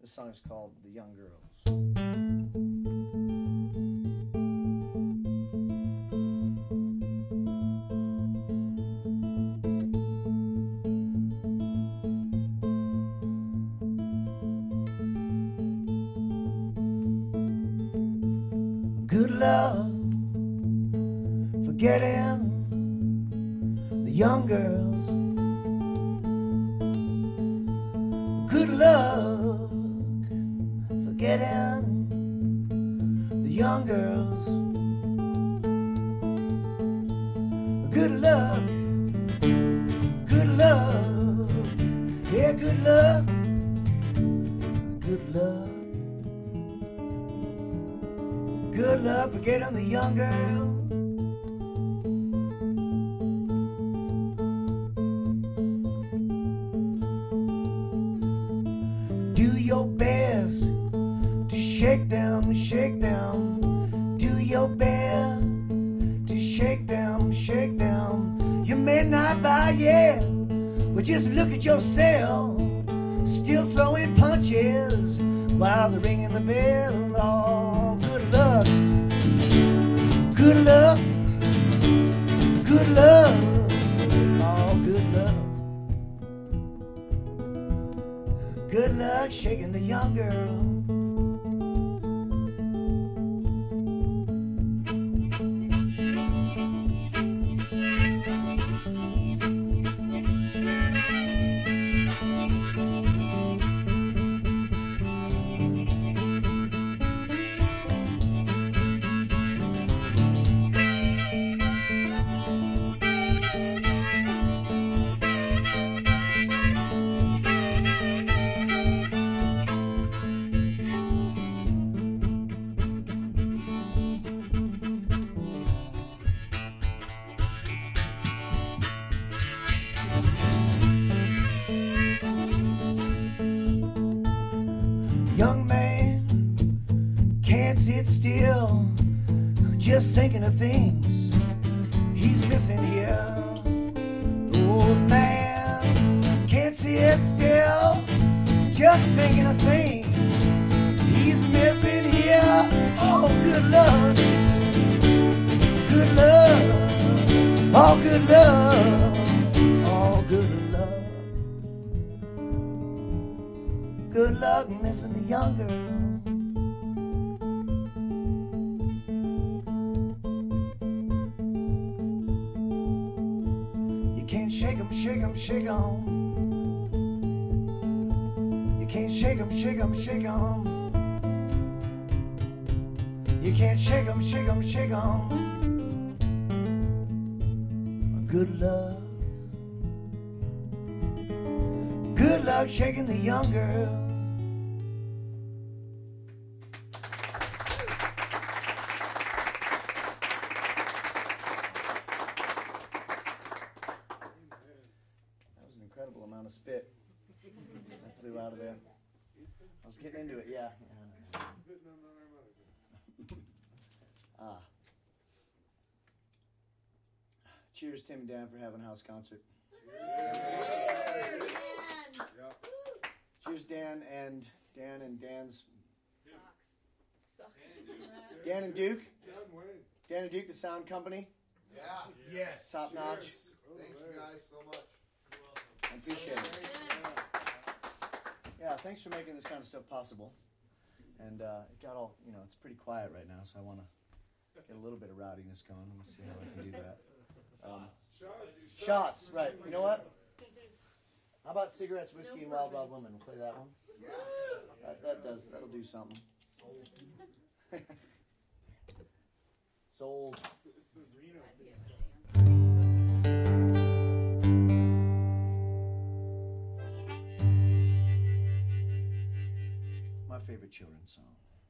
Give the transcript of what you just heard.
This song is called The Young Girls. Good love for getting the young girls. Good luck for getting the young girls. Good luck, yeah, good luck, good luck. Good luck for getting the young girl. Do your best to shake them, shake them. Do your best to shake them, shake them. You may not buy yet, but just look at yourself, still throwing punches while they're ringing the bell. Oh, good luck, good luck, good luck, oh, good luck. Good luck shaking the young girl. Young man can't sit still, just thinking of things he's missing here. Old man can't sit still, just thinking of things he's missing here. Oh, good luck, good luck, oh, good luck, oh, good luck. Good luck missing the young girl. You can't shake 'em, shake 'em, shake 'em. You can't shake 'em, shake 'em, shake 'em. You can't shake 'em, shake 'em, shake 'em. Good luck. Good luck shaking the young girl. That was an incredible amount of spit that flew out of there. I was getting into it, yeah. Cheers, Tim and Dan, for having a house concert. Cheers, Dan and Dan's Sucks. Dan and Duke. Dan and Duke, the sound company. Yeah. Yes. Top notch. Thank you guys so much. I appreciate it. Yeah, thanks for making this kind of stuff possible. And it got all, it's pretty quiet right now, so I want to get a little bit of rowdiness going. Let me see how I can do that. Shots, right. You know what? How about cigarettes, whiskey, and Wild Wild Woman? We'll play that one. That'll do something. Sold. My favorite children's song.